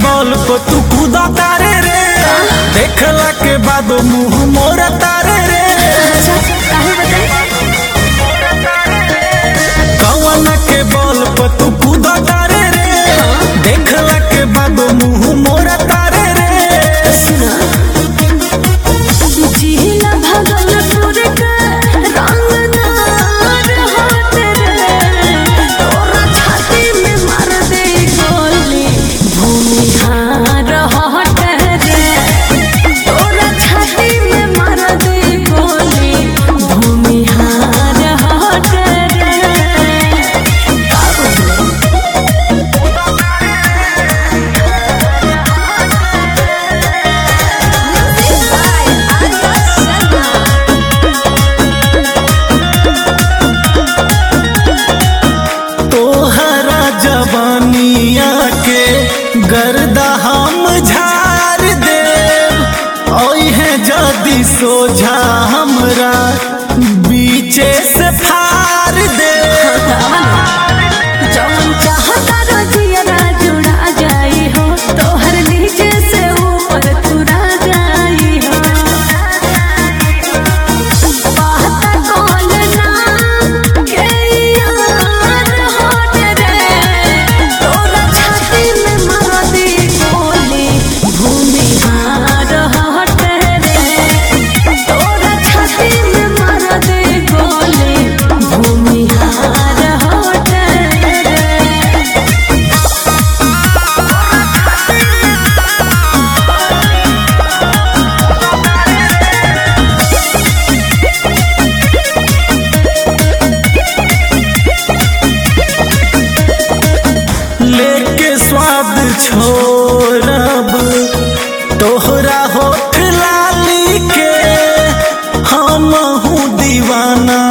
Ball को तू कूदा तारे रे, देखला के बाद मुंह मोरा तारे रे। कौन के बॉल को तू कूदा तारे रे, देखला के बाद मुंह मोरा तारे रे। जवानिया के गर्दा हम झाड़ दे, ओहे जदी सोझा हमरा बीचे से फाड़ दे। जौन चाहता रजिया जुड़ा जाई हो, तोहर नीचे से ऊपर तुरा जाई हो। बात कौन नाम के यार होत रे, तोरा छाती में मार दी गोली भूमिहार होत रे। तोरा छाती में मार दी गोली भूमिहार होत रे। लेके स्वाद छोड़ब तोहरा होठ लाली के, हम हूँ दीवाना